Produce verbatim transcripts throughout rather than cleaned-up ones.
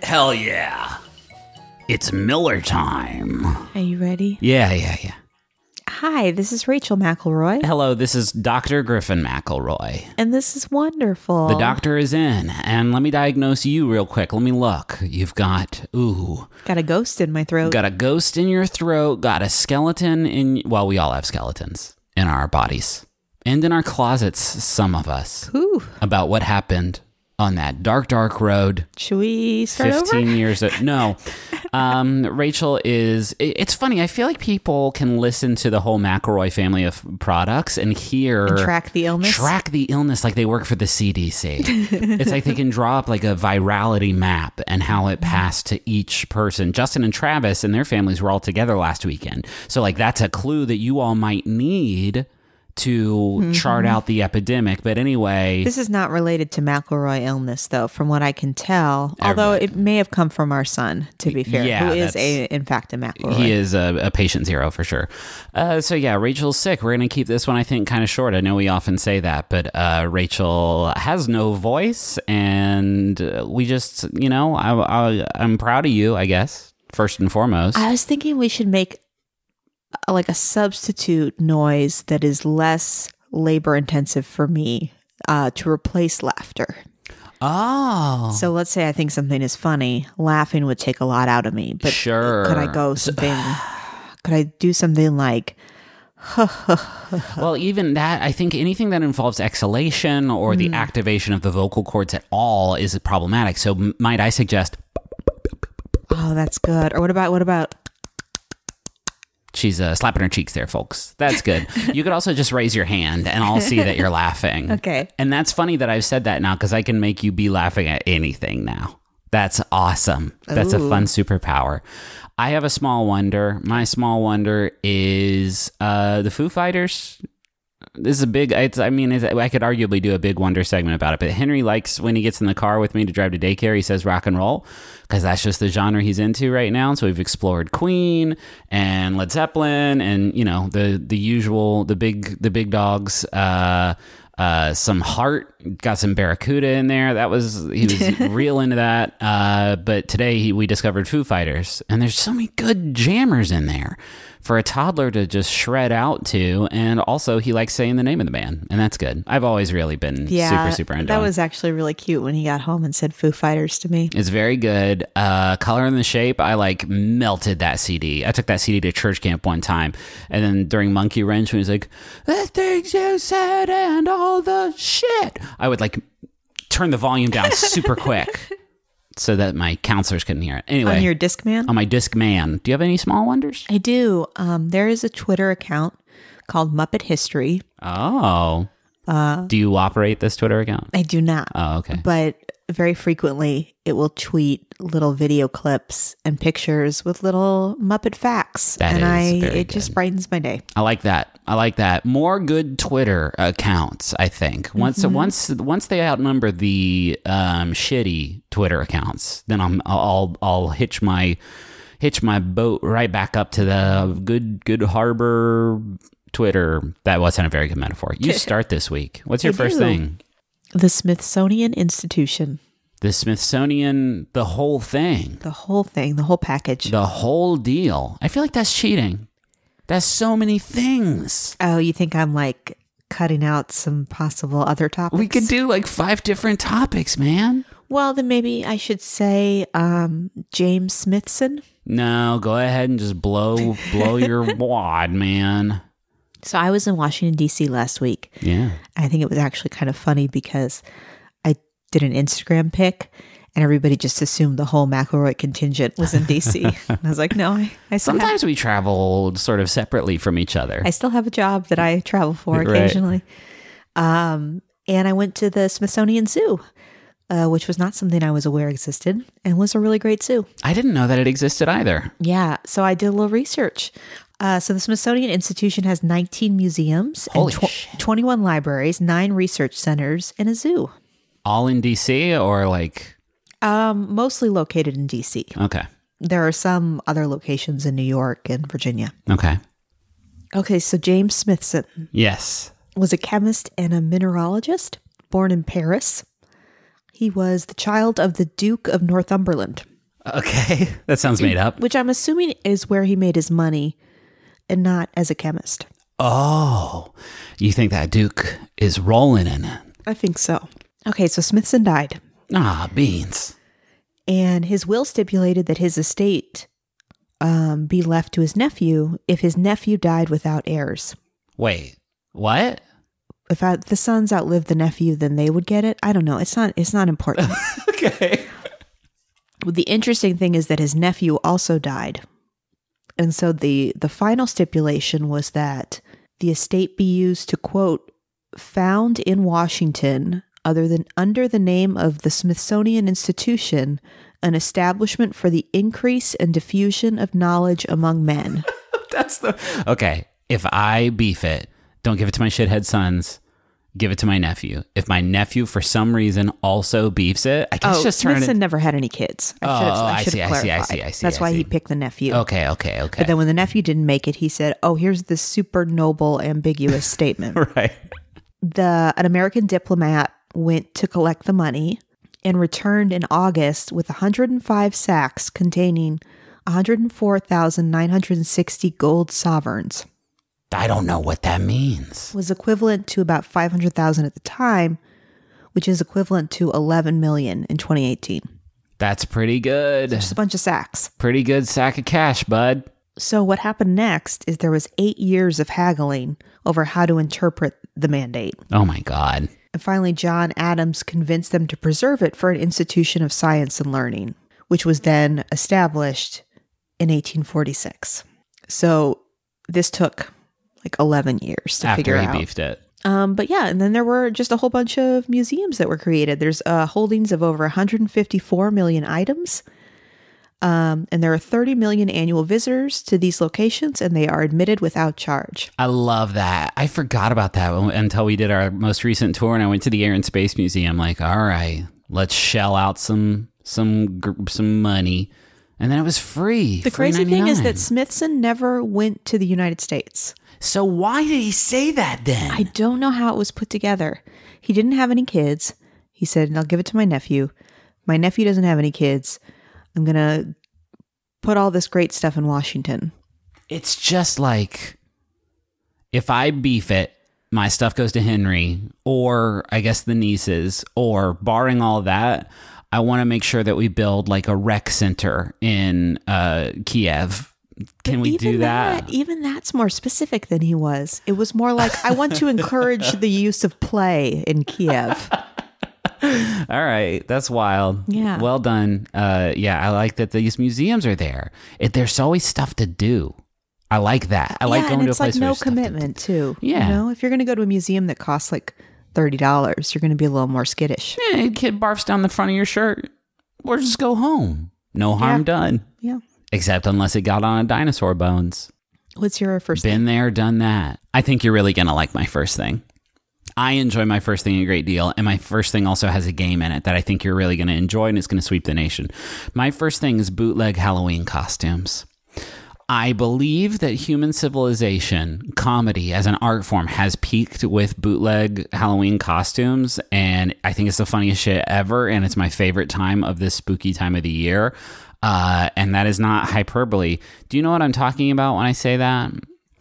Hell yeah. It's Miller time. Are you ready? Yeah, yeah, yeah. Hi, this is Rachel McElroy. Hello, this is Doctor Griffin McElroy. And this is wonderful. The doctor is in, and let me diagnose you real quick. Let me look. You've got, ooh. Got a ghost in my throat. Got a ghost in your throat, got a skeleton in, well, we all have skeletons in our bodies. And in our closets, some of us. Ooh. About what happened on that dark, dark road. Should we start fifteen over? years ago. No. Um, Rachel is, it, it's funny. I feel like people can listen to the whole McElroy family of products and hear. And track the illness? Track the illness like they work for the C D C. It's like they can draw up like a virality map and how it passed to each person. Justin and Travis and their families were all together last weekend. So like that's a clue that you all might need to mm-hmm. chart out the epidemic. But anyway, this is not related to McElroy illness, though, from what I can tell. Although it may have come from our son, to be fair, yeah, who is a, in fact, a McElroy. He is a, a patient zero for sure. Uh, so yeah, Rachel's sick. We're going to keep this one, I think, kind of short. I know we often say that, but uh, Rachel has no voice, and we just, you know, I, I, I'm proud of you, I guess, first and foremost. I was thinking we should make like a substitute noise that is less labor intensive for me uh, to replace laughter. Oh. So let's say I think something is funny. Laughing would take a lot out of me. But sure. Could I go something, could I do something like, well, even that, I think anything that involves exhalation or the mm. activation of the vocal cords at all is problematic. So might I suggest? Oh, that's good. Or what about, what about? She's uh, slapping her cheeks there, folks. That's good. You could also just raise your hand and I'll see that you're laughing. Okay. And that's funny that I've said that now because I can make you be laughing at anything now. That's awesome. That's Ooh. a fun superpower. I have a small wonder. My small wonder is uh, the Foo Fighters. This is a big, it's, I mean, it's, I could arguably do a big wonder segment about it, but Henry likes when he gets in the car with me to drive to daycare, he says rock and roll, because that's just the genre he's into right now. So we've explored Queen and Led Zeppelin and, you know, the, the usual, the big, the big dogs, uh, uh, some Heart, got some Barracuda in there. That was, he was real into that. Uh, but today he, we discovered Foo Fighters, and there's so many good jammers in there for a toddler to just shred out to. And also he likes saying the name of the band, and that's good. I've always really been yeah, super, super into that him. was actually really cute when he got home and said Foo Fighters to me. It's very good. Uh, Color and the Shape, I like melted that C D. I took that C D to church camp one time, and then during Monkey Wrench, when he was like, the things you said and all the shit, I would like turn the volume down super quick so that my counselors couldn't hear it. Anyway. On your Discman? On my Discman. Do you have any small wonders? I do. Um, there is a Twitter account called Muppet History. Oh. Uh, do you operate this Twitter account? I do not. Oh, okay. But very frequently it will tweet little video clips and pictures with little Muppet facts. That and is I very it good. just brightens my day. I like that. I like that. More good Twitter accounts, I think. Once mm-hmm. once once they outnumber the um, shitty Twitter accounts, then I'm I'll I'll hitch my hitch my boat right back up to the good good harbor Twitter. That wasn't a very good metaphor. You start this week. What's your I first do. thing? The Smithsonian Institution. The Smithsonian, the whole thing. The whole thing, the whole package. The whole deal. I feel like that's cheating. That's so many things. Oh, you think I'm like cutting out some possible other topics? We could do like five different topics, man. Well, then maybe I should say um, James Smithson. No, go ahead and just blow blow your wad, man. So I was in Washington, D C last week. Yeah. I think it was actually kind of funny because I did an Instagram pic and everybody just assumed the whole McElroy contingent was in D C. And I was like, no, I, I still Sometimes have, we travel sort of separately from each other. I still have a job that I travel for occasionally. Right. Um, and I went to the Smithsonian Zoo, uh, which was not something I was aware existed and was a really great zoo. I didn't know that it existed either. Yeah. So I did a little research. Uh, so the Smithsonian Institution has nineteen museums, Holy and tw- twenty-one libraries, nine research centers, and a zoo. All in D C or like? Um, mostly located in D C. Okay. There are some other locations in New York and Virginia. Okay. Okay, so James Smithson. Yes. Was a chemist and a mineralogist, born in Paris. He was the child of the Duke of Northumberland. Okay, that sounds made up. Which I'm assuming is where he made his money and not as a chemist. Oh, you think that Duke is rolling in it? I think so. Okay, so Smithson died. Ah, beans. And his will stipulated that his estate um, be left to his nephew if his nephew died without heirs. Wait, what? If I, the sons outlived the nephew, then they would get it. I don't know. It's not. It's not important. Okay. Well, the interesting thing is that his nephew also died, and so the the final stipulation was that the estate be used to, quote, found in Washington, other than under the name of the Smithsonian Institution, an establishment for the increase and diffusion of knowledge among men. That's the okay. If I beef it, don't give it to my shithead sons. Give it to my nephew. If my nephew, for some reason, also beefs it, I guess oh, just turn Smithson it. never had any kids. I should have, Oh, I I should see, have I see, I clarified. see, I see, That's I why see. he picked the nephew. Okay, okay, okay. But then when the nephew didn't make it, he said, "Oh, here's this super noble, ambiguous statement." Right. The an American diplomat went to collect the money and returned in August with one hundred five sacks containing one hundred four thousand nine hundred sixty gold sovereigns. I don't know what that means. Was equivalent to about five hundred thousand at the time, which is equivalent to eleven million in twenty eighteen. That's pretty good. Just a bunch of sacks. Pretty good sack of cash, bud. So what happened next is there was eight years of haggling over how to interpret the mandate. Oh my God. And finally, John Adams convinced them to preserve it for an institution of science and learning, which was then established in eighteen forty-six. So this took like eleven years to After figure he out. beefed it. Um, but yeah, and then there were just a whole bunch of museums that were created. There's uh, holdings of over one hundred fifty-four million items. Um, and there are thirty million annual visitors to these locations, and they are admitted without charge. I love that. I forgot about that until we did our most recent tour, and I went to the Air and Space Museum. Like, all right, let's shell out some some some money, and then it was free. The free crazy thing is ninety-nine. that Smithson never went to the United States. So why did he say that then? I don't know how it was put together. He didn't have any kids. He said, "I'll give it to my nephew. My nephew doesn't have any kids. I'm going to put all this great stuff in Washington." It's just like, if I beef it, my stuff goes to Henry, or I guess the nieces, or barring all that, I want to make sure that we build like a rec center in uh, Kiev. Can But we even do that? Even that's more specific than he was. It was more like, I want to encourage the use of play in Kiev. All right, that's wild. Yeah. Well done. Uh, yeah, I like that these museums are there. It, there's always stuff to do. I like that. I like yeah, going and to a it's place like where no there's stuff to do. commitment too. Yeah. You know, if you're going to go to a museum that costs like thirty dollars, you're going to be a little more skittish. Yeah, a kid barfs down the front of your shirt, or just go home. No harm Yeah. done. Yeah. Except unless it got on a dinosaur bones. What's your first Been there, done that. I think you're really going to like my first thing. I enjoy my first thing a great deal, and my first thing also has a game in it that I think you're really going to enjoy, and it's going to sweep the nation. My first thing is bootleg Halloween costumes. I believe that human civilization, comedy as an art form, has peaked with bootleg Halloween costumes, and I think it's the funniest shit ever, and it's my favorite time of this spooky time of the year. Uh, and that is not hyperbole. Do you know what I'm talking about when I say that?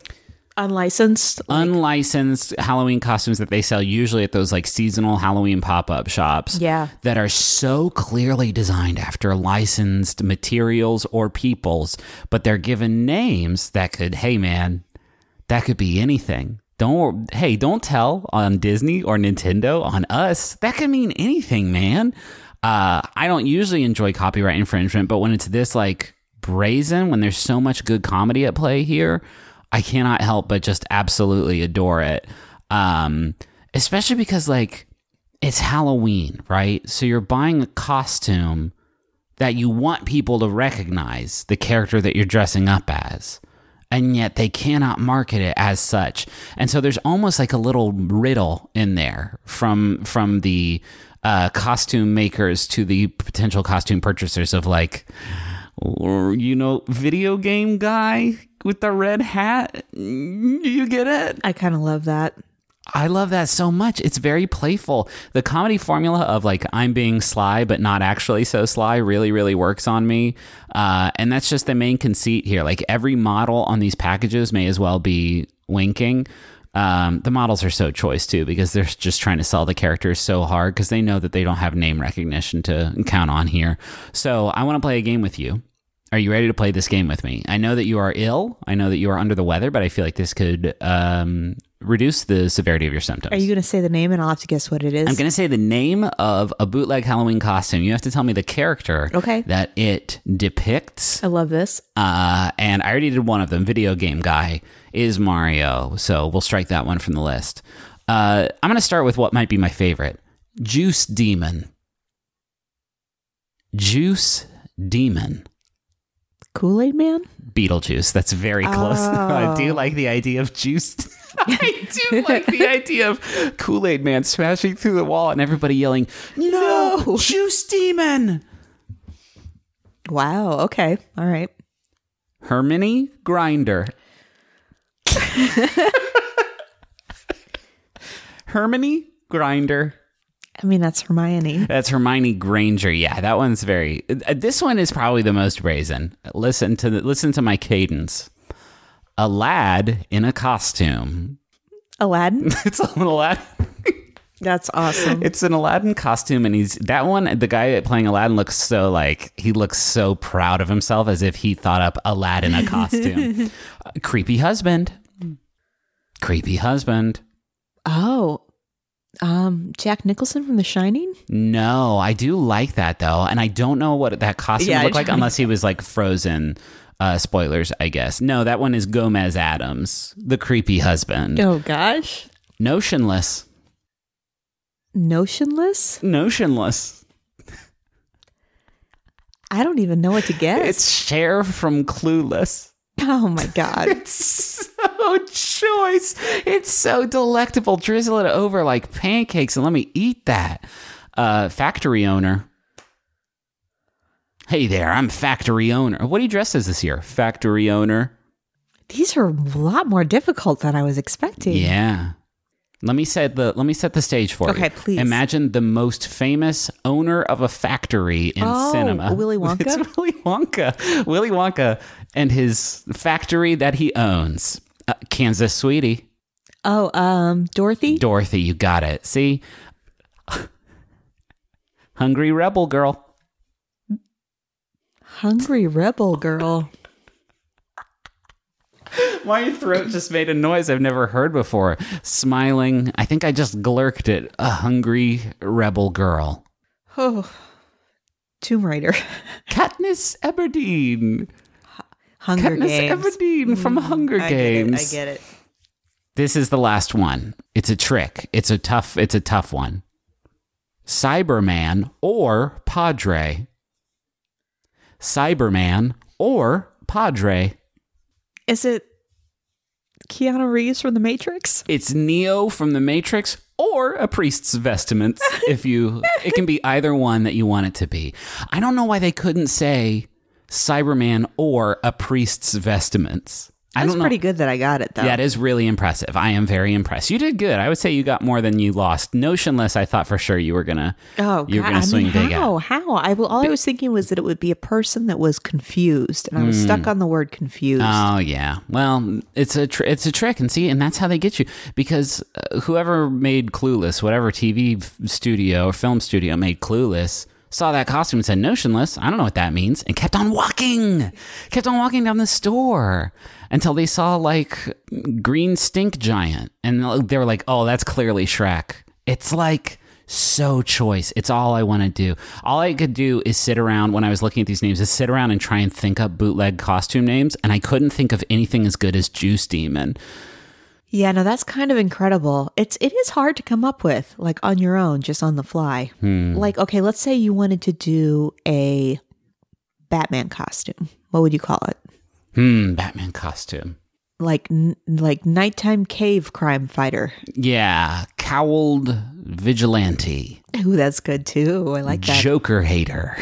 unlicensed? Unlicensed Halloween costumes that they sell usually at those like seasonal Halloween pop-up shops. Yeah. That are so clearly designed after licensed materials or peoples, but they're given names that could, hey man, that could be anything. Don't, hey, don't tell on Disney or Nintendo, on us. That could mean anything, man. Uh, I don't usually enjoy copyright infringement, but when it's this like brazen, when there's so much good comedy at play here, I cannot help but just absolutely adore it. Um, especially because like it's Halloween, right? So you're buying a costume that you want people to recognize the character that you're dressing up as, and yet they cannot market it as such. And so there's almost like a little riddle in there from from the uh, costume makers to the potential costume purchasers of like, or, you know, video game guy with the red hat. You get it? I kind of love that. I love that so much. It's very playful. The comedy formula of like, I'm being sly, but not actually so sly really, really works on me. Uh, and that's just the main conceit here. Like every model on these packages may as well be winking. Um, the models are so choice too, because they're just trying to sell the characters so hard because they know that they don't have name recognition to count on here. So I want to play a game with you. Are you ready to play this game with me? I know that you are ill. I know that you are under the weather, but I feel like this could um, reduce the severity of your symptoms. Are you going to say the name and I'll have to guess what it is? I'm going to say the name of a bootleg Halloween costume. You have to tell me the character okay. that it depicts. I love this. Uh, and I already did one of them. Video game guy is Mario. So we'll strike that one from the list. Uh, I'm going to start with what might be my favorite. Juice Demon. Juice Demon. Kool-Aid Man? Beetlejuice. That's very close. Oh. I do like the idea of juice. I do like the idea of Kool-Aid Man smashing through the wall and everybody yelling, no, no. Juice Demon. Wow. Okay. All right. Hermione Grinder. Hermione Grinder. I mean, that's Hermione. That's Hermione Granger. Yeah, that one's very... This one is probably the most brazen. Listen to the, listen to my cadence. A lad in a costume. Aladdin? It's an Aladdin. That's awesome. It's an Aladdin costume, and he's... That one, the guy playing Aladdin looks so like... He looks so proud of himself as if he thought up Aladdin a costume. uh, creepy husband. Creepy husband. Oh, Um, Jack Nicholson from The Shining? No, I do like that though, and I don't know what that costume yeah, looked like unless he was like frozen. Uh, spoilers, I guess. No, that one is Gomez Adams, the creepy husband. Oh gosh, Notionless. Notionless? Notionless. I don't even know what to guess. It's Cher from Clueless. Oh my god. It's so choice. It's so delectable. Drizzle it over like pancakes and let me eat that. Uh, factory owner. Hey there, I'm factory owner. What are you dressed as this year? Factory owner. These are a lot more difficult than I was expecting. Yeah. Let me set the let me set the stage for okay, you. Okay, please. Imagine the most famous owner of a factory in oh, cinema. Willy Wonka? It's Willy Wonka. Willy Wonka and his factory that he owns. Uh, Kansas Sweetie. Oh, um, Dorothy? Dorothy, you got it. See? Hungry Rebel Girl. Hungry Rebel Girl. My throat just made a noise I've never heard before. Smiling. I think I just glurked it. A hungry rebel girl. Oh, Tomb Raider. Katniss Everdeen. Hunger Katniss Games. Everdeen from Hunger I Games. Get it, I get it. This is the last one. It's a trick. It's a tough. It's a tough one. Cyberman or Padre. Cyberman or Padre. Is it Keanu Reeves from The Matrix? It's Neo from The Matrix or a priest's vestments. If you, it can be either one that you want it to be. I don't know why they couldn't say Cyberman or a priest's vestments. I That's don't know. pretty good that I got it, though. That is really impressive. I am very impressed. You did good. I would say you got more than you lost. Notionless, I thought for sure you were gonna. Oh, you were God. gonna swing I mean, big how? at. How? I will, all I was thinking was that it would be a person that was confused, and I was stuck on the word confused. Oh yeah. Well, it's a tr- it's a trick, and see, and that's how they get you because uh, whoever made Clueless, whatever T V f- studio or film studio made Clueless, saw that costume and said Notionless. I don't know what that means, and kept on walking, kept on walking down the store until they saw like green stink giant, and they were like, "Oh, that's clearly Shrek." It's like so choice. It's all I want to do. All I could do is sit around when I was looking at these names, is sit around and try and think up bootleg costume names, and I couldn't think of anything as good as Juice Demon. Yeah, no, that's kind of incredible. It's it is hard to come up with, like on your own, just on the fly. Hmm. Like, okay, let's say you wanted to do a Batman costume. What would you call it? Hmm, Batman costume. Like, n- like nighttime cave crime fighter. Yeah, cowled vigilante. Ooh, that's good too. I like that. Joker hater.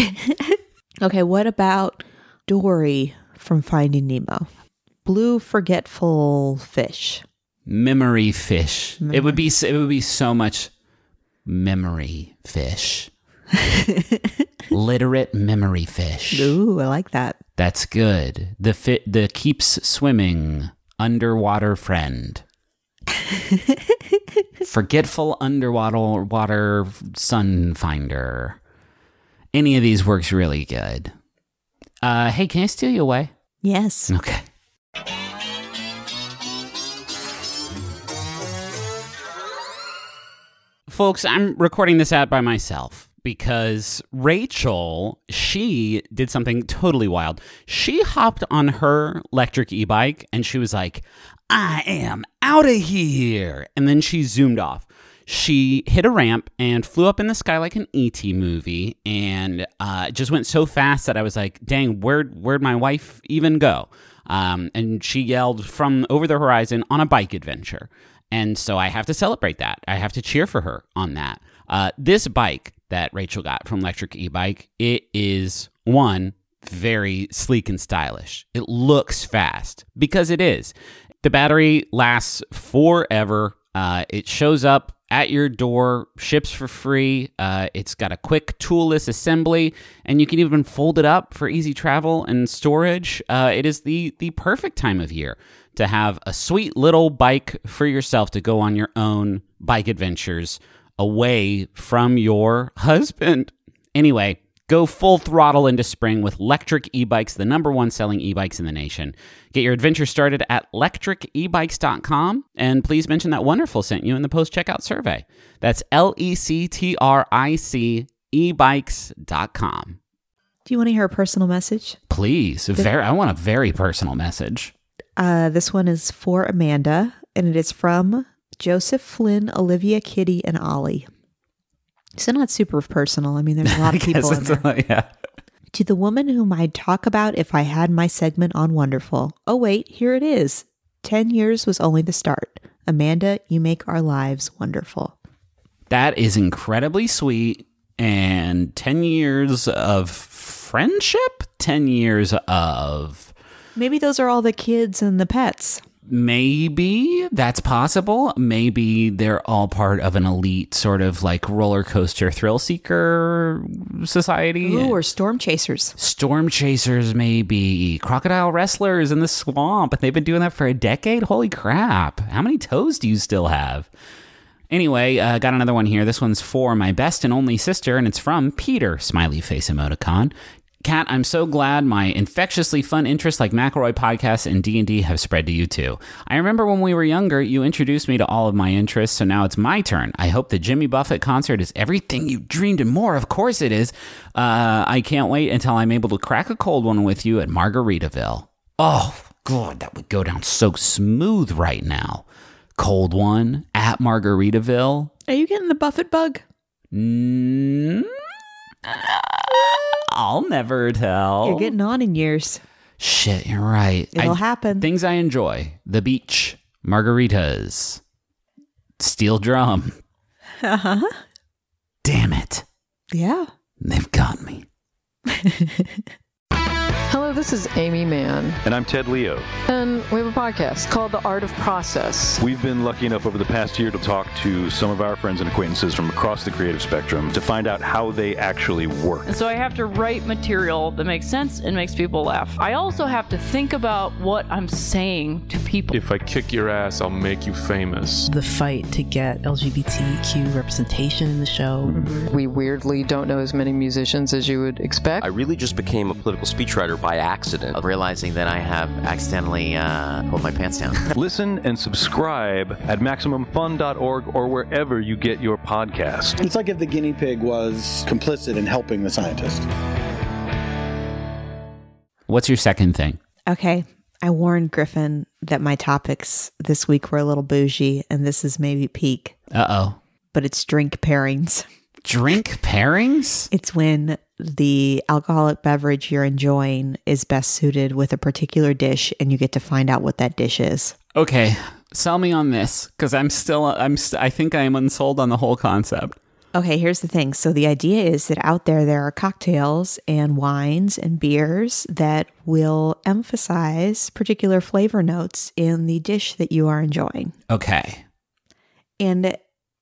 Okay, what about Dory from Finding Nemo? Blue forgetful fish. Memory fish. Memory. It would be it would be so much memory fish. Literate memory fish. Ooh, I like that. That's good. The fi- the keeps swimming underwater friend. Forgetful underwater water sun finder. Any of these works really good. Uh, hey, can I steal you away? Yes. Okay. Folks, I'm recording this out by myself because Rachel, she did something totally wild. She hopped on her electric e-bike and she was like, I am out of here. And then she zoomed off. She hit a ramp and flew up in the sky like an E T movie, and uh, it just went so fast that I was like, dang, where'd, where'd my wife even go? Um, and she yelled from over the horizon on a bike adventure. And so I have to celebrate that. I have to cheer for her on that. Uh, this bike that Rachel got from Electric E-Bike, it is, one, very sleek and stylish. It looks fast because it is. The battery lasts forever. Uh, it shows up at your door, ships for free. Uh, it's got a quick toolless assembly, and you can even fold it up for easy travel and storage. Uh, it is the the perfect time of year to have a sweet little bike for yourself to go on your own bike adventures away from your husband. Anyway, go full throttle into spring with Lectric E-Bikes, the number one selling e-bikes in the nation. Get your adventure started at lectric e bikes dot com, and please mention that Wonderful sent you in the post-checkout survey. That's L E C T R I C e bikes dot com. Do you want to hear a personal message? Please. Very, I want a very personal message. Uh, this one is for Amanda, and it is from Joseph, Flynn, Olivia, Kitty, and Ollie. So not super personal. I mean, there's a lot of people in there. A, yeah. To the woman whom I'd talk about if I had my segment on Wonderful. Oh, wait, here it is. Ten years was only the start. Amanda, you make our lives wonderful. That is incredibly sweet. And ten years of friendship? ten years of... Maybe those are all the kids and the pets. Maybe that's possible. Maybe they're all part of an elite sort of like roller coaster thrill seeker society. Ooh, or storm chasers. Storm chasers, maybe. Crocodile wrestlers in the swamp. They've been doing that for a decade. Holy crap. How many toes do you still have? Anyway, I uh, got another one here. This one's for my best and only sister, and it's from Peter, smiley face emoticon. Kat, I'm so glad my infectiously fun interests like McElroy podcasts and D and D have spread to you too. I remember when we were younger, you introduced me to all of my interests, so now it's my turn. I hope the Jimmy Buffett concert is everything you dreamed and more. Of course it is. Uh, I can't wait until I'm able to crack a cold one with you at Margaritaville. Oh, God, that would go down so smooth right now. Cold one at Margaritaville. Are you getting the Buffett bug? Mm-hmm. I'll never tell. You're getting on in years. Shit, you're right. It'll I, happen. Things I enjoy. The beach. Margaritas. Steel drum. Uh-huh. Damn it. Yeah. They've got me. Hello, this is Amy Mann. And I'm Ted Leo. And we have a podcast called The Art of Process. We've been lucky enough over the past year to talk to some of our friends and acquaintances from across the creative spectrum to find out how they actually work. And so I have to write material that makes sense and makes people laugh. I also have to think about what I'm saying to people. If I kick your ass, I'll make you famous. The fight to get L G B T Q representation in the show. Mm-hmm. We weirdly don't know as many musicians as you would expect. I really just became a political speechwriter by accident, of realizing that I have accidentally uh, pulled my pants down. Listen and subscribe at maximum fun dot org or wherever you get your podcast. It's like if the guinea pig was complicit in helping the scientist. What's your second thing? Okay. I warned Griffin that my topics this week were a little bougie, and this is maybe peak. Uh-oh. But it's drink pairings. Drink pairings? It's when the alcoholic beverage you're enjoying is best suited with a particular dish, and you get to find out what that dish is. Okay, sell me on this, because I'm still, I'm, st- I think I am unsold on the whole concept. Okay, here's the thing. So the idea is that out there, there are cocktails and wines and beers that will emphasize particular flavor notes in the dish that you are enjoying. Okay. And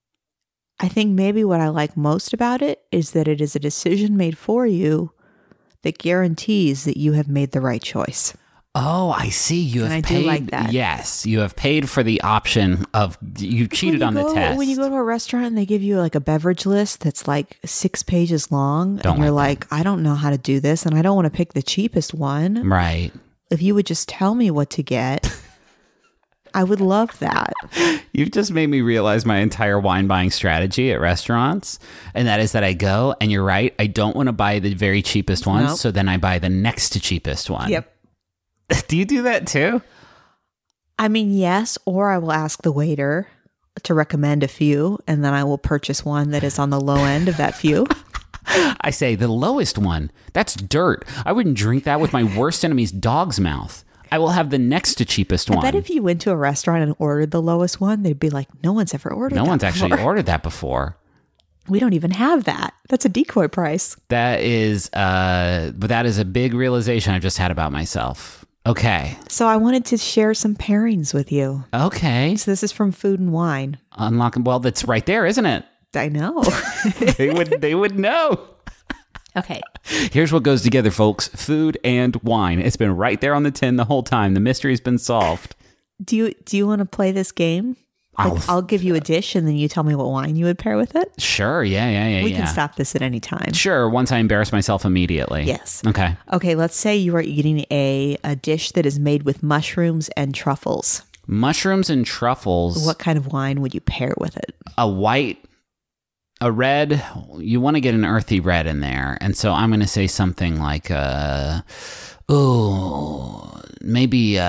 I think maybe what I like most about it is that it is a decision made for you that guarantees that you have made the right choice. Oh, I see. You And have I do paid. like that. Yes, you have paid for the option of you cheated When on you the go- test. When you go to a restaurant and they give you like a beverage list that's like six pages long, Don't and you're like like, I don't know how to do this, and I don't want to pick the cheapest one. Right. If you would just tell me what to get, I would love that. You've just made me realize my entire wine buying strategy at restaurants. And that is that I go, and you're right, I don't want to buy the very cheapest ones. Nope. So then I buy the next to cheapest one. Yep. Do you do that too? I mean, yes, or I will ask the waiter to recommend a few, and then I will purchase one that is on the low end of that few. I say the lowest one. That's dirt. I wouldn't drink that with my worst enemy's dog's mouth. I will have the next to cheapest I one. bet if you went to a restaurant and ordered the lowest one, they'd be like, no one's ever ordered no that one's actually before." ordered that before. We don't even have that. That's a decoy price. That is, uh, but that is a big realization I've just had about myself. Okay. So I wanted to share some pairings with you. Okay. So this is from Food and Wine. Unlocking. Well, that's right there, isn't it? I know. they would. They would know. Okay. Here's what goes together, folks: food and wine. It's been right there on the tin the whole time. The mystery's been solved. Do you do you want to play this game? Like, I'll, I'll give you a dish and then you tell me what wine you would pair with it. Sure. Yeah. Yeah. Yeah. We yeah. can stop this at any time. Sure. Once I embarrass myself immediately. Yes. Okay. Okay, let's say you are eating a, a dish that is made with mushrooms and truffles. Mushrooms and truffles. What kind of wine would you pair with it? A white, a red. You want to get an earthy red in there, and so I'm going to say something like, uh, oh, maybe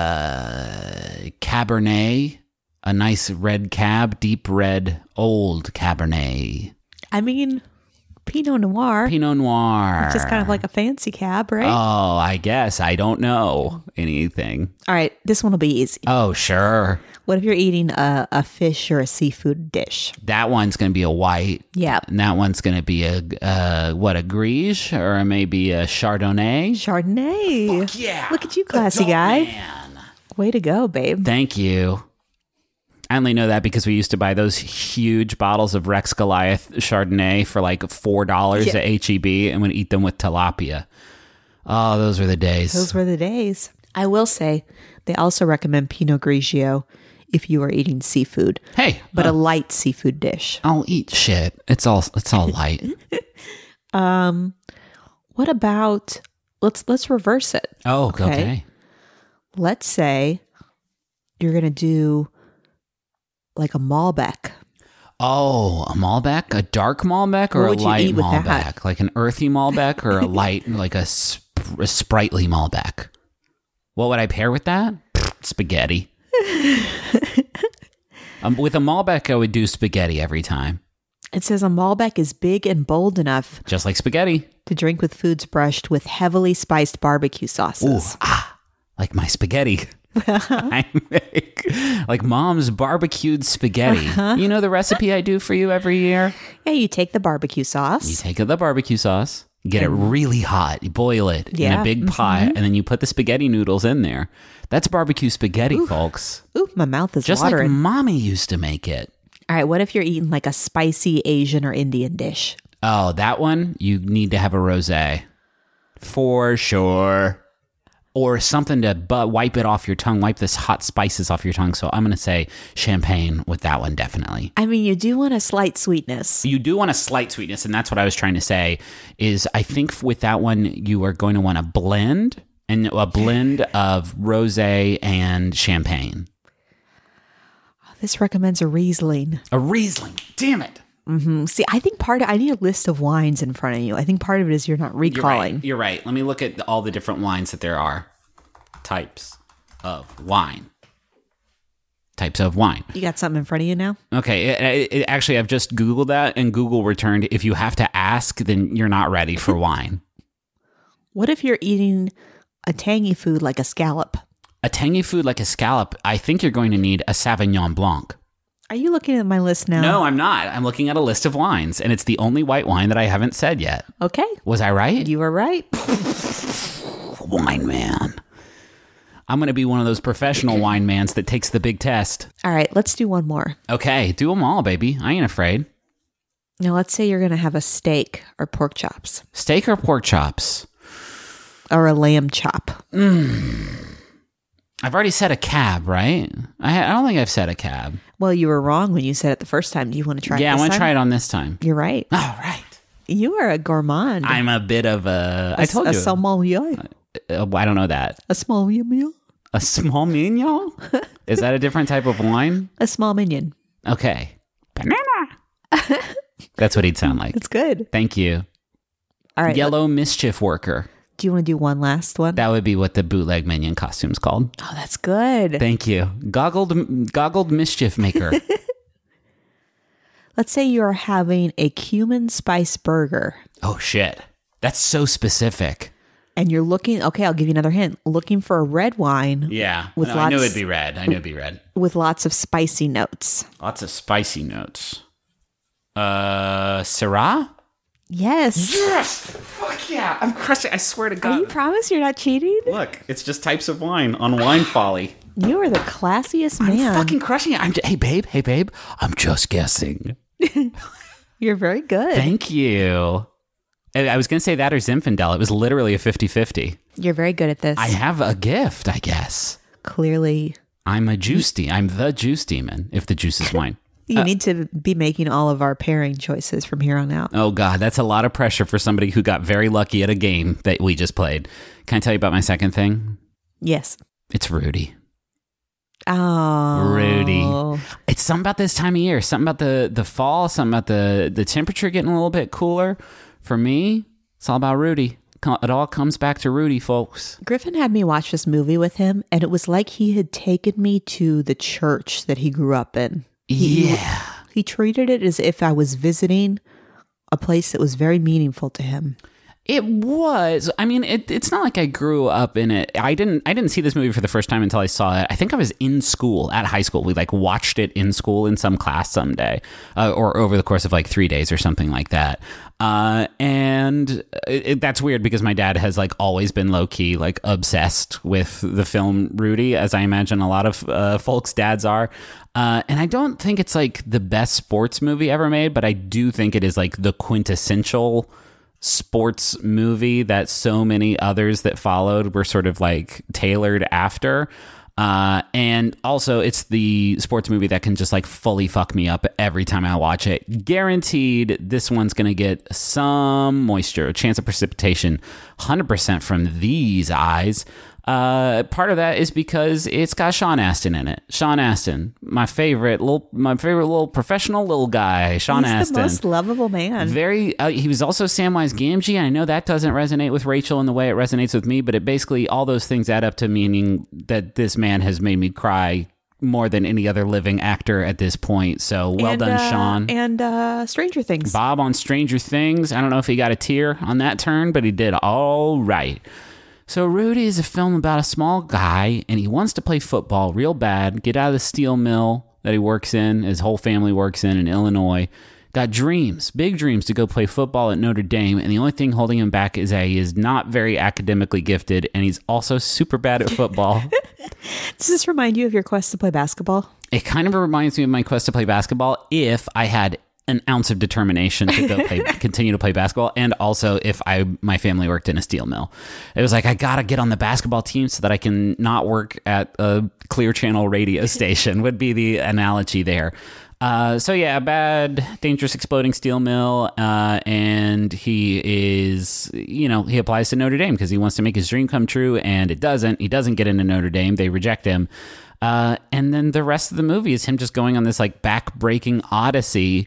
a Cabernet. A nice red cab, deep red, old Cabernet. I mean, Pinot Noir. Pinot Noir. It's just kind of like a fancy cab, right? Oh, I guess. I don't know anything. All right, this one will be easy. Oh, sure. What if you're eating a, a fish or a seafood dish? That one's going to be a white. Yeah. And that one's going to be a, uh, what, a Grige or maybe a Chardonnay? Chardonnay. Fuck yeah. Look at you, classy Adult guy. Man. Way to go, babe. Thank you. I only know that because we used to buy those huge bottles of Rex Goliath Chardonnay for like four dollars Yeah. at H E B and would eat them with tilapia. Oh, those were the days. Those were the days. I will say, they also recommend Pinot Grigio if you are eating seafood, Hey, but uh, a light seafood dish. I'll eat shit. It's all it's all light. Um, what about let's let's reverse it. Oh, okay. Okay. Let's say you're gonna do like a Malbec. Oh, a Malbec? A dark Malbec or What a would you light eat with Malbec? that? Like an earthy Malbec or a light, like a, sp- a sprightly Malbec? What would I pair with that? Spaghetti. um, with a Malbec, I would do spaghetti every time. It says a Malbec is big and bold enough Just like spaghetti. to drink with foods brushed with heavily spiced barbecue Ooh, sauces. ah, like my spaghetti. I make like mom's barbecued spaghetti. Uh-huh. You know the recipe I do for you every year? Yeah, you take the barbecue sauce. You take the barbecue sauce, get it really hot, you boil it in Yeah, a big pot, and then you put the spaghetti noodles in there. That's barbecue spaghetti, folks. Ooh, my mouth is Just watering. like mommy used to make it. All right, what if you're eating like a spicy Asian or Indian dish? Oh, that one, you need to have a rosé. For sure. Or something to bu- wipe it off your tongue, wipe this hot spices off your tongue. So I'm going to say champagne with that one, definitely. I mean, you do want a slight sweetness. You do want a slight sweetness, and that's what I was trying to say, is I think with that one, you are going to want a blend, and a blend of rosé and champagne. This recommends a Riesling. A Riesling. Damn it. Mm-hmm. See, I think part of, I need a list of wines in front of you. I think part of it is you're not You're recalling. right. You're right. Let me look at all the different wines that there are. Types of wine. Types of wine. You got something in front of you now? Okay. It, it, it, actually, I've just Googled that, and Google returned, if you have to ask, then you're not ready for wine. What if you're eating a tangy food like a scallop? A tangy food like a scallop, I think you're going to need a Sauvignon Blanc. Are you looking at my list now? No, I'm not. I'm looking at a list of wines, and it's the only white wine that I haven't said yet. Okay. Was I right? You were right. Wine man. I'm going to be one of those professional wine mans that takes the big test. All right, let's do one more. Okay, do them all, baby. I ain't afraid. Now, let's say you're going to have a steak or pork chops. Steak or pork chops? Or a lamb chop. Mm. I've already said a cab, right? I, I don't think I've said a cab. Well, you were wrong when you said it the first time. Do you want to try it Yeah, I this want to time? try it on this time. You're right. All right. You are a gourmand. I'm a bit of a... a I told a you. sommelier. Uh, I don't know that. A small mignon. A small mignon? Is that a different type of wine? A small minion. Okay. Banana. That's what he'd sound like. That's good. Thank you. All right. Yellow mischief worker. Do you want to do one last one? That would be what the bootleg minion costume's called. Oh, that's good. Thank you. Goggled, goggled mischief maker. Let's say you're having a cumin spice burger. Oh, shit. That's so specific. And you're looking, okay, I'll give you another hint. Looking for a red wine. Yeah. With no, lots, I knew it'd be red. I knew it'd be red. With lots of spicy notes. Lots of spicy notes. Uh, Syrah? Yes. Yes! Fuck yeah! I'm crushing. I swear to God. Are you promise you're not cheating? Look, it's just types of wine on Wine Folly. You are the classiest man. I'm fucking crushing it. I'm j- hey, babe. Hey, babe. I'm just guessing. You're very good. Thank you. I I was going to say that or Zinfandel. It was literally a fifty-fifty. You're very good at this. I have a gift, I guess. Clearly. I'm I'm a juice demon. I'm the juice demon, if the juice is wine. You Uh, need to be making all of our pairing choices from here on out. Oh, God, that's a lot of pressure for somebody who got very lucky at a game that we just played. Can I tell you about my second thing? Yes. It's Rudy. Oh. Rudy. It's something about this time of year, something about the, the fall, something about the, the temperature getting a little bit cooler. For me, it's all about Rudy. It all comes back to Rudy, folks. Griffin had me watch this movie with him, and it was like he had taken me to the church that he grew up in. He, Yeah. He treated it as if I was visiting a place that was very meaningful to him. It was. I mean, it, it's not like I grew up in it. I didn't. I didn't see this movie for the first time until I saw it. I think I was in school at high school. We like watched it in school in some class someday, uh, or over the course of like three days or something like that. Uh, and it, it, that's weird because my dad has like always been low key like obsessed with the film Rudy, as I imagine a lot of uh, folks' dads are. Uh, and I don't think it's like the best sports movie ever made, but I do think it is like the quintessential sports movie that so many others that followed were sort of like tailored after. Uh, and also it's the sports movie that can just like fully fuck me up every time I watch it. Guaranteed this one's going to get some moisture, a chance of precipitation, one hundred percent from these eyes. Uh, part of that is because it's got Sean Astin in it. Sean Astin, my favorite little, my favorite little professional little guy. Sean He's Astin, the most lovable man. Very. Uh, he was also Samwise Gamgee. I know that doesn't resonate with Rachel in the way it resonates with me, but it basically all those things add up to meaning that this man has made me cry more than any other living actor at this point. So well and, done, uh, Sean. And uh, Stranger Things. Bob on Stranger Things. I don't know if he got a tear on that turn, but he did all right. So Rudy is a film about a small guy, and he wants to play football real bad, get out of the steel mill that he works in, his whole family works in in Illinois. Got dreams, big dreams to go play football at Notre Dame, and the only thing holding him back is that he is not very academically gifted, and he's also super bad at football. Does this remind you of your quest to play basketball? It kind of reminds me of my quest to play basketball if I had an ounce of determination to go play, continue to play basketball, and also if I my family worked in a steel mill. It was like, I gotta get on the basketball team so that I can not work at a Clear Channel radio station, would be the analogy there. Uh, so yeah, a bad, dangerous, exploding steel mill, uh, and he is, you know, he applies to Notre Dame because he wants to make his dream come true, and it doesn't. He doesn't get into Notre Dame. They reject him. Uh, and then the rest of the movie is him just going on this like back-breaking odyssey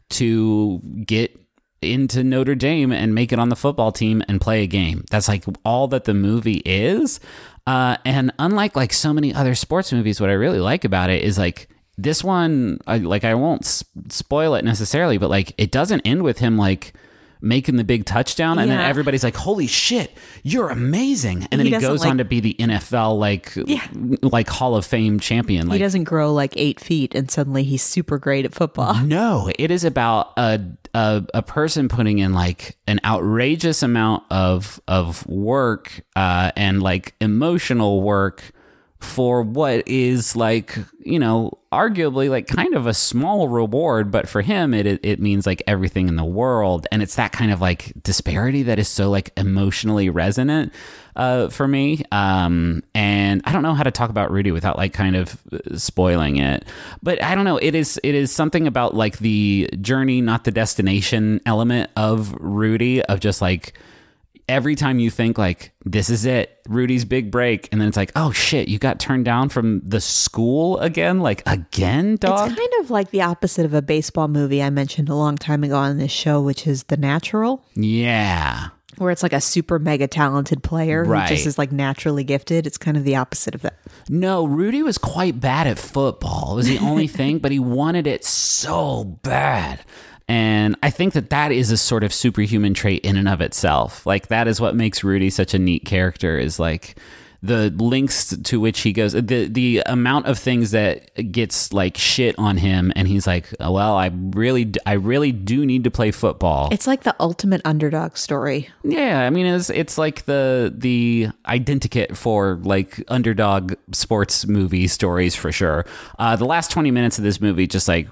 to get into Notre Dame and make it on the football team and play a game. That's like all that the movie is. Uh, and unlike like so many other sports movies, what I really like about it is like this one, I, like I won't s- spoil it necessarily, but like it doesn't end with him like making the big touchdown, and Yeah. then everybody's like, holy shit, you're amazing. And then He he, doesn't, goes like- on to be the N F L like Yeah. like Hall of Fame champion. He Like, doesn't grow like eight feet and suddenly he's super great at football. no, it is about a, a a person putting in like an outrageous amount of of work uh, and like emotional work for what is like, you know, arguably like kind of a small reward, but for him it it, it means like everything in the world. And it's that kind of like disparity that is so like emotionally resonant uh, for me. Um, and I don't know how to talk about Rudy without like kind of spoiling it, but I don't know. It is it is something about like the journey, not the destination element of Rudy, of just like every time you think like this is it, Rudy's big break, and then it's like, oh shit, you got turned down from the school again, like again, dog. It's kind of like the opposite of a baseball movie I mentioned a long time ago on this show, which is The Natural, Yeah. where it's like a super mega talented player Right. who just is like naturally gifted. It's kind of the opposite of that. No, Rudy was quite bad at football. It was the only thing, but he wanted it so bad. And I think that that is a sort of superhuman trait in and of itself. Like, that is what makes Rudy such a neat character, is like the lengths to which he goes, the the amount of things that gets like shit on him, and he's like, well, I really, I really do need to play football. It's like the ultimate underdog story. Yeah, I mean, it's it's like the the identikit for like underdog sports movie stories for sure. Uh, the last twenty minutes of this movie just like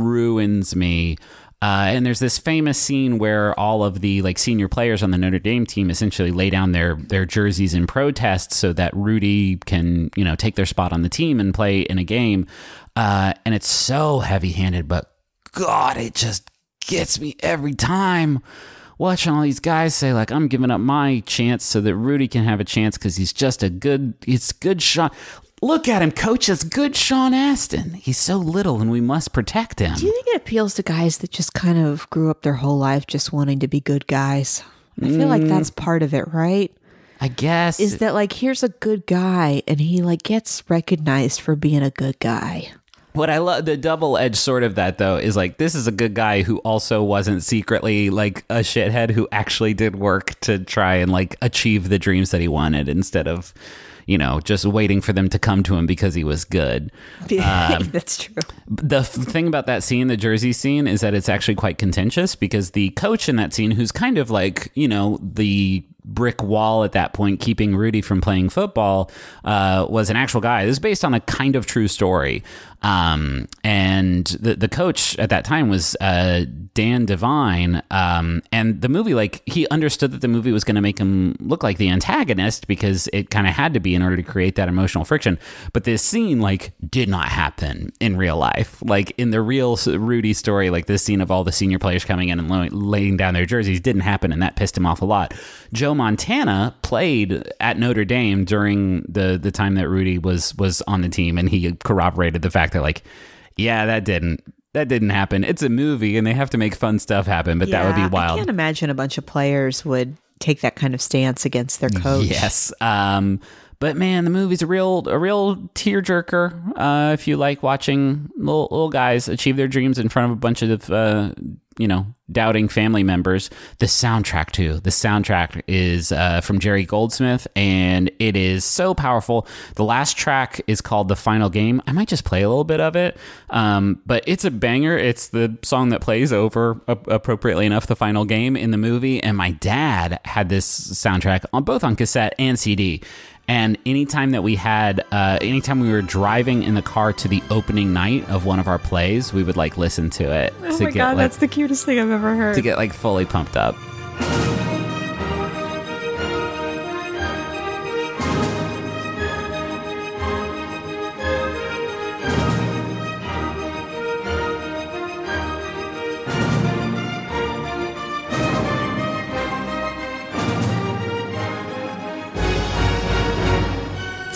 ruins me. Uh, and there's this famous scene where all of the like senior players on the Notre Dame team essentially lay down their their jerseys in protest so that Rudy can, you know, take their spot on the team and play in a game. Uh, and it's so heavy-handed, but God, it just gets me every time. Watching all these guys say like, I'm giving up my chance so that Rudy can have a chance because he's just a good, it's good shot. Look at him, coach. That's good Sean Astin. He's so little and we must protect him. Do you think it appeals to guys that just kind of grew up their whole life just wanting to be good guys? I feel like that's part of it, right? I guess. Is that like, here's a good guy and he like gets recognized for being a good guy. What I love, the double edged sort of that though, is like, this is a good guy who also wasn't secretly like a shithead, who actually did work to try and like achieve the dreams that he wanted, instead of, you know, just waiting for them to come to him because he was good. Um, That's true. The f- thing about that scene, the Jersey scene, is that it's actually quite contentious, because the coach in that scene, who's kind of like, you know, the brick wall at that point keeping Rudy from playing football, uh, was an actual guy. This is based on a kind of true story. Um, and the the coach at that time was uh, Dan Devine. Um, and the movie, like, he understood that the movie was going to make him look like the antagonist, because it kind of had to be in order to create that emotional friction. But this scene, like, did not happen in real life. Like, in the real Rudy story, like, this scene of all the senior players coming in and lo- laying down their jerseys didn't happen, and that pissed him off a lot. Joe Montana played at Notre Dame during the the time that Rudy was was on the team, and he corroborated the fact that, like, yeah, that didn't that didn't happen. It's a movie, and they have to make fun stuff happen, but that would be wild. I can't imagine a bunch of players would take that kind of stance against their coach. Yes. Um, but man, the movie's a real a real tearjerker. Uh, if you like watching little, little guys achieve their dreams in front of a bunch of uh, you know, doubting family members. The soundtrack too. The soundtrack is uh, from Jerry Goldsmith, and it is so powerful. The last track is called "The Final Game." I might just play a little bit of it, um, but it's a banger. It's the song that plays over, uh, appropriately enough, the final game in the movie. And my dad had this soundtrack on both on cassette and C D. And anytime that we had, uh, anytime we were driving in the car to the opening night of one of our plays, we would like listen to it. Oh to my get, God, like, that's the cutest thing I've ever heard. to get like fully pumped up.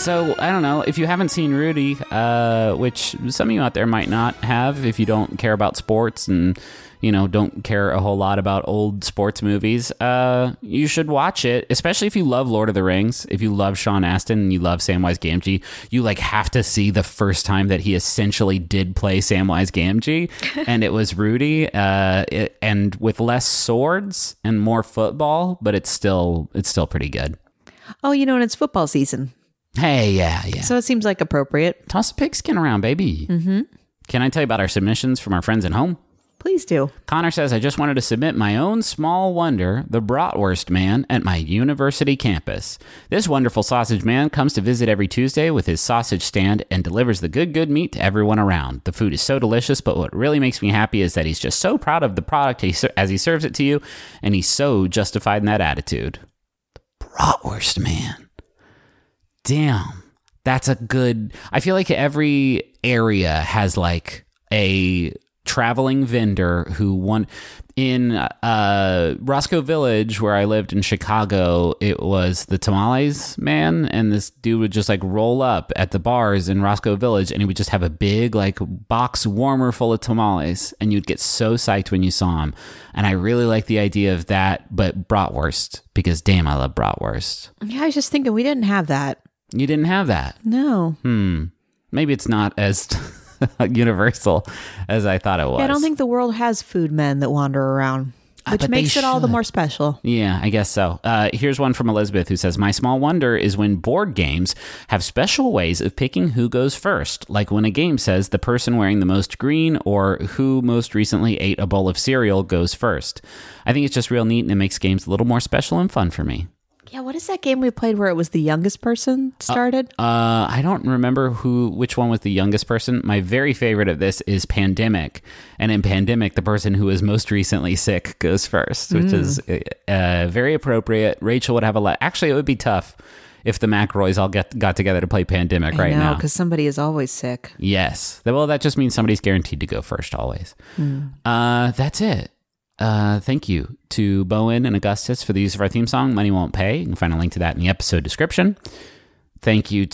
so I don't know if you haven't seen Rudy, uh, which some of you out there might not have if you don't care about sports and, you know, don't care a whole lot about old sports movies. Uh, you should watch it, especially if you love Lord of the Rings. If you love Sean Astin and you love Samwise Gamgee, you like have to see the first time that he essentially did play Samwise Gamgee, and it was Rudy, uh, it, and with less swords and more football, but it's still it's still pretty good. Oh, you know, and it's football season. Hey, yeah, yeah. So it seems like appropriate. Toss a pigskin around, baby. Mm-hmm. Can I tell you about our submissions from our friends at home? Please do. Connor says, I just wanted to submit my own small wonder, the Bratwurst Man, at my university campus. This wonderful sausage man comes to visit every Tuesday with his sausage stand and delivers the good, good meat to everyone around. The food is so delicious, but what really makes me happy is that he's just so proud of the product he, as he serves it to you, and he's so justified in that attitude. Bratwurst Man. Damn. That's a good... I feel like every area has like a traveling vendor who won... In uh, Roscoe Village, where I lived in Chicago, it was the tamales man, and this dude would just like roll up at the bars in Roscoe Village, and he would just have a big like box warmer full of tamales, and you'd get so psyched when you saw him. And I really like the idea of that, but bratwurst, because damn, I love bratwurst. Yeah, I was just thinking we didn't have that. You didn't have that? No. Hmm. Maybe it's not as... universal as I thought it was. Yeah, I don't think the world has food men that wander around, which uh, makes it all the should. more special. Yeah, I guess so. Uh, here's one from Elizabeth who says, my small wonder is when board games have special ways of picking who goes first, like when a game says the person wearing the most green or who most recently ate a bowl of cereal goes first. I think it's just real neat, and it makes games a little more special and fun for me. Yeah, what is that game we played where it was the youngest person started? Uh, uh, I don't remember who, which one was the youngest person. My very favorite of this is Pandemic. And in Pandemic, the person who is most recently sick goes first, which mm. is uh, very appropriate. Rachel would have a lot. Actually, it would be tough if the McRoys all get got together to play Pandemic I right know, now. because somebody is always sick. Yes. Well, that just means somebody's guaranteed to go first always. Mm. Uh, that's it. Uh, thank you to Bowen and Augustus for the use of our theme song, Money Won't Pay. You can find a link to that in the episode description. Thank you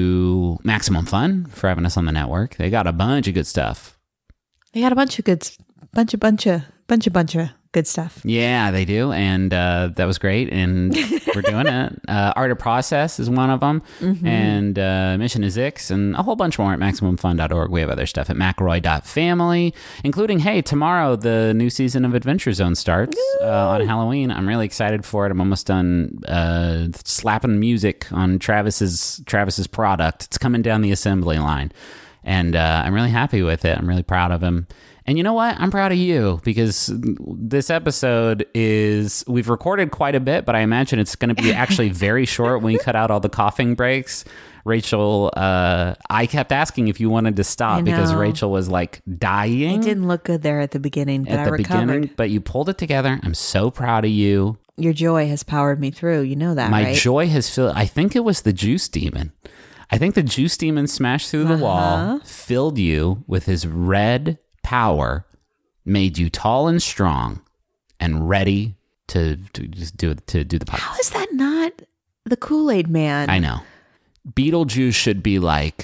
to Maximum Fun for having us on the network. They got a bunch of good stuff. They got a bunch of good, bunch of, bunch of, bunch of, bunch of good stuff. Yeah, they do. And uh, that was great. And we're doing it. Uh, Art of Process is one of them. Mm-hmm. And uh, Mission is X and a whole bunch more at maximum fun dot org. We have other stuff at McRoy dot family, including, hey, tomorrow the new season of Adventure Zone starts uh, on Halloween. I'm really excited for it. I'm almost done uh, slapping music on Travis's Travis's product. It's coming down the assembly line. And uh, I'm really happy with it. I'm really proud of him. And you know what? I'm proud of you, because this episode is, we've recorded quite a bit, but I imagine it's going to be actually very short when we cut out all the coughing breaks. Rachel, uh, I kept asking if you wanted to stop because Rachel was like dying. It didn't look good there at the beginning, but at I the recovered. beginning, but you pulled it together. I'm so proud of you. Your joy has powered me through. You know that, My right? joy has filled, I think it was the juice demon. I think the juice demon smashed through the uh-huh. wall, filled you with his red power, made you tall and strong and ready to, to just do to do the podcast. How is that not the Kool-Aid man? I know. Beetlejuice should be like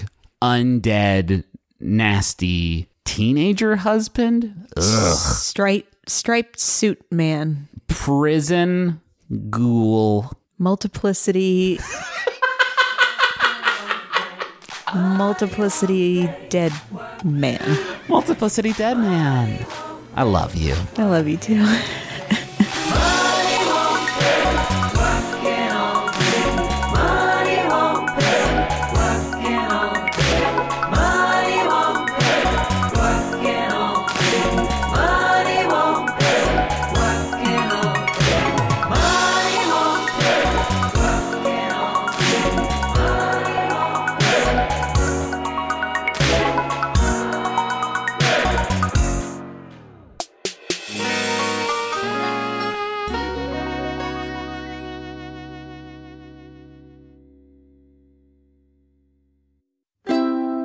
undead, nasty teenager husband. Ugh. Striped striped suit man. Prison ghoul. Multiplicity. Multiplicity dead man. Multiplicity dead man. I love you. I love you too.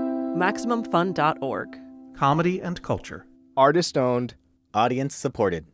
maximum fun dot org. Comedy and culture. Artist owned. Audience supported.